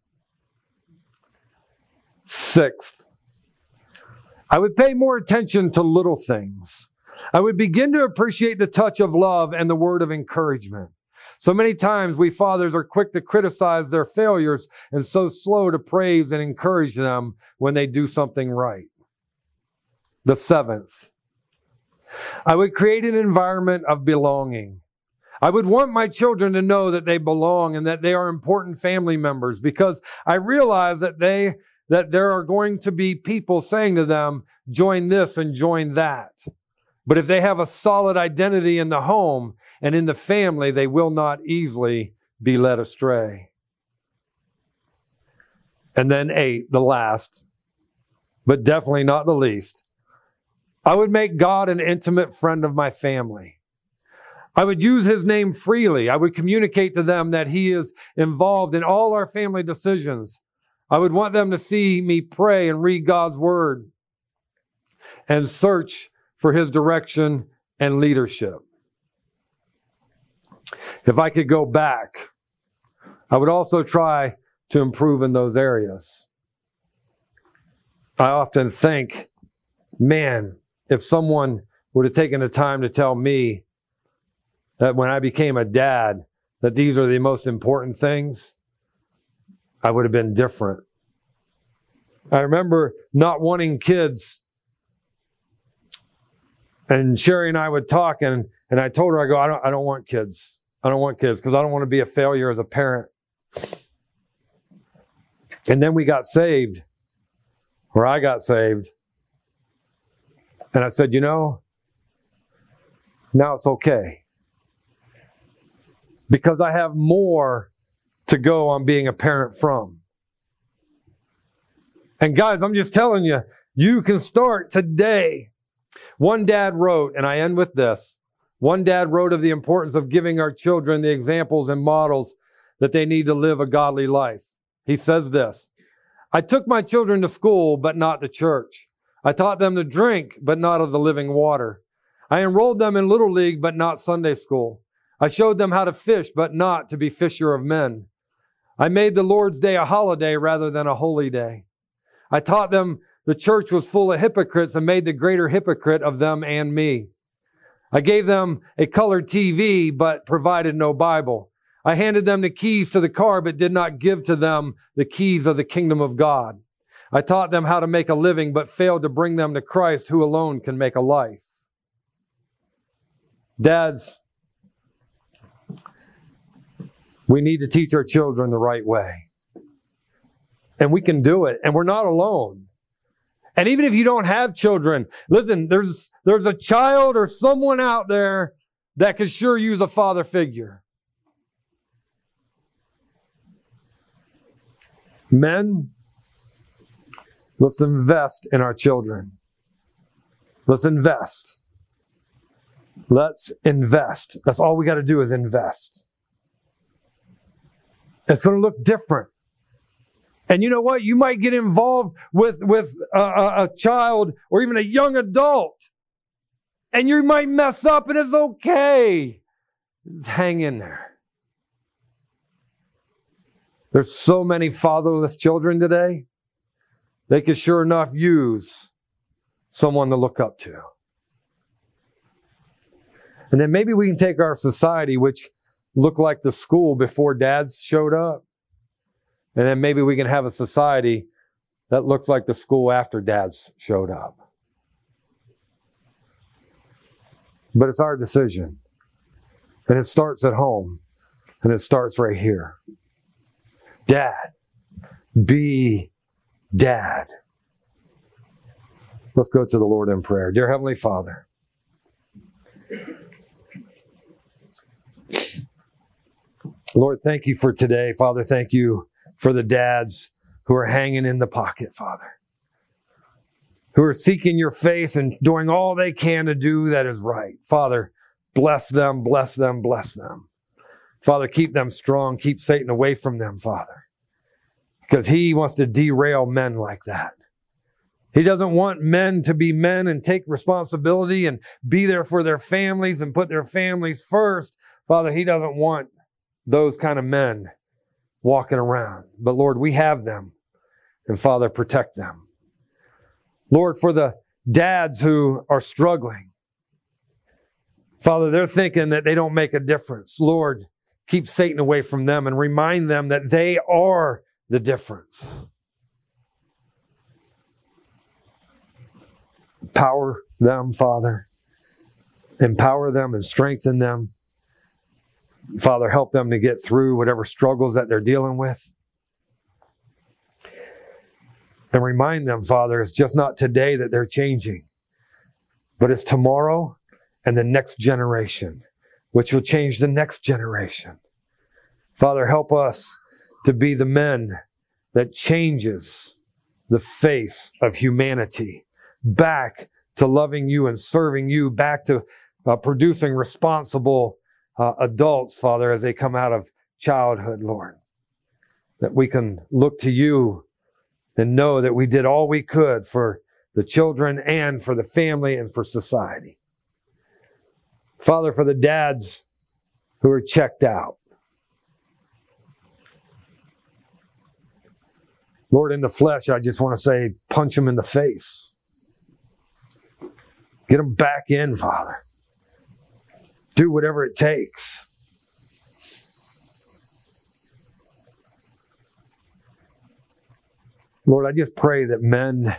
Sixth, I would pay more attention to little things. I would begin to appreciate the touch of love and the word of encouragement. So many times we fathers are quick to criticize their failures and so slow to praise and encourage them when they do something right. The seventh, I would create an environment of belonging. I would want my children to know that they belong and that they are important family members, because I realize that they that there are going to be people saying to them, join this and join that. But if they have a solid identity in the home and in the family, they will not easily be led astray. And then eight, the last, but definitely not the least, I would make God an intimate friend of my family. I would use his name freely. I would communicate to them that he is involved in all our family decisions. I would want them to see me pray and read God's word and search for his direction and leadership. If I could go back, I would also try to improve in those areas. I often think, man, if someone would have taken the time to tell me that when I became a dad, that these are the most important things, I would have been different. I remember not wanting kids, and Sherry and I would talk, and, and I told her, I go, I don't, I don't want kids. I don't want kids because I don't want to be a failure as a parent. And then we got saved, or I got saved. And I said, you know, now it's okay. Because I have more to go on being a parent from. And guys, I'm just telling you, you can start today. One dad wrote, and I end with this, one dad wrote of the importance of giving our children the examples and models that they need to live a godly life. He says this, I took my children to school, but not to church. I taught them to drink, but not of the living water. I enrolled them in Little League, but not Sunday school. I showed them how to fish, but not to be fisher of men. I made the Lord's Day a holiday rather than a holy day. I taught them the church was full of hypocrites and made the greater hypocrite of them and me. I gave them a colored T V, but provided no Bible. I handed them the keys to the car, but did not give to them the keys of the kingdom of God. I taught them how to make a living, but failed to bring them to Christ, who alone can make a life. Dads, we need to teach our children the right way. And we can do it. And we're not alone. And even if you don't have children, listen, there's, there's a child or someone out there that could sure use a father figure. Men, let's invest in our children. Let's invest. Let's invest. That's all we got to do is invest. It's going to look different. And you know what? You might get involved with, with a, a, a child or even a young adult. And you might mess up, and it's okay. Just hang in there. There's so many fatherless children today. They could sure enough use someone to look up to. And then maybe we can take our society, which looked like the school before dads showed up. And then maybe we can have a society that looks like the school after dads showed up. But it's our decision. And it starts at home. And it starts right here. Dad. Be dad. Let's go to the Lord in prayer. Dear Heavenly Father, Lord, thank you for today. Father, thank you for the dads who are hanging in the pocket, Father, who are seeking your face and doing all they can to do that is right. Father, bless them, bless them, bless them. Father, keep them strong. Keep Satan away from them, Father, because he wants to derail men like that. He doesn't want men to be men and take responsibility and be there for their families and put their families first. Father, he doesn't want those kind of men walking around. But Lord, we have them. And Father, protect them. Lord, for the dads who are struggling, Father, they're thinking that they don't make a difference. Lord, keep Satan away from them and remind them that they are the difference. Empower them, Father. Empower them and strengthen them. Father, help them to get through whatever struggles that they're dealing with. And remind them, Father, it's just not today that they're changing, but it's tomorrow and the next generation, which will change the next generation. Father, help us to be the men that changes the face of humanity back to loving you and serving you, back to uh, producing responsible Uh, adults, Father, as they come out of childhood, Lord, that we can look to you and know that we did all we could for the children and for the family and for society. Father, for the dads who are checked out, Lord, in the flesh, I just want to say, punch them in the face. Get them back in, Father. Do whatever it takes. Lord, I just pray that men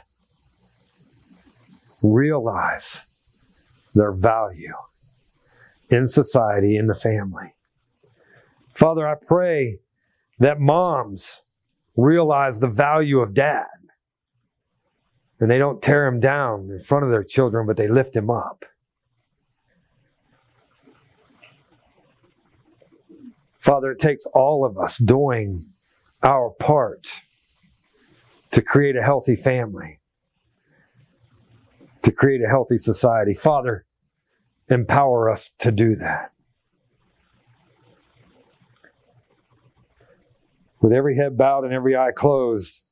realize their value in society, in the family. Father, I pray that moms realize the value of dad. And they don't tear him down in front of their children, but they lift him up. Father, it takes all of us doing our part to create a healthy family, to create a healthy society. Father, empower us to do that. With every head bowed and every eye closed,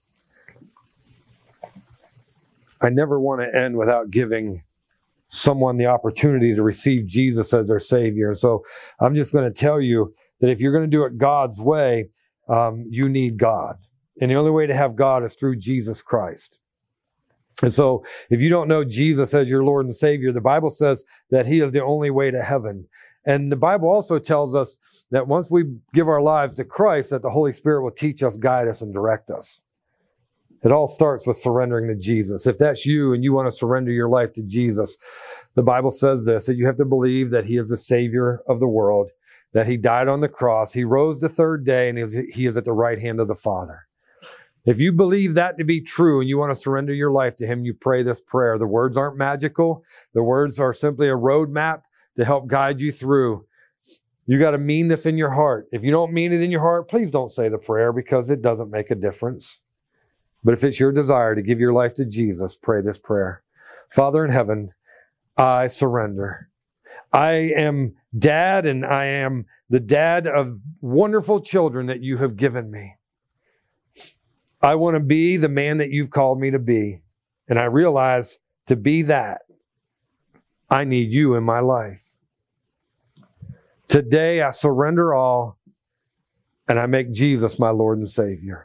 I never want to end without giving someone the opportunity to receive Jesus as their Savior. And so I'm just going to tell you that if you're going to do it God's way, um, you need God. And the only way to have God is through Jesus Christ. And so if you don't know Jesus as your Lord and Savior, the Bible says that He is the only way to heaven. And the Bible also tells us that once we give our lives to Christ, that the Holy Spirit will teach us, guide us, and direct us. It all starts with surrendering to Jesus. If that's you and you want to surrender your life to Jesus, the Bible says this, that you have to believe that He is the Savior of the world, that He died on the cross, He rose the third day, and He is at the right hand of the Father. If you believe that to be true and you want to surrender your life to Him, you pray this prayer. The words aren't magical. The words are simply a roadmap to help guide you through. You got to mean this in your heart. If you don't mean it in your heart, please don't say the prayer because it doesn't make a difference. But if it's your desire to give your life to Jesus, pray this prayer. Father in heaven, I surrender. I am dad, and I am the dad of wonderful children that you have given me. I want to be the man that you've called me to be. And I realize to be that, I need you in my life. Today, I surrender all, and I make Jesus my Lord and Savior.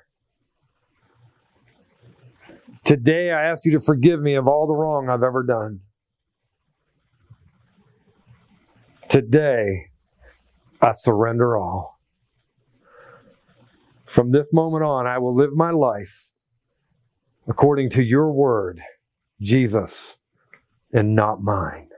Today, I ask you to forgive me of all the wrong I've ever done. Today, I surrender all. From this moment on, I will live my life according to your word, Jesus, and not mine.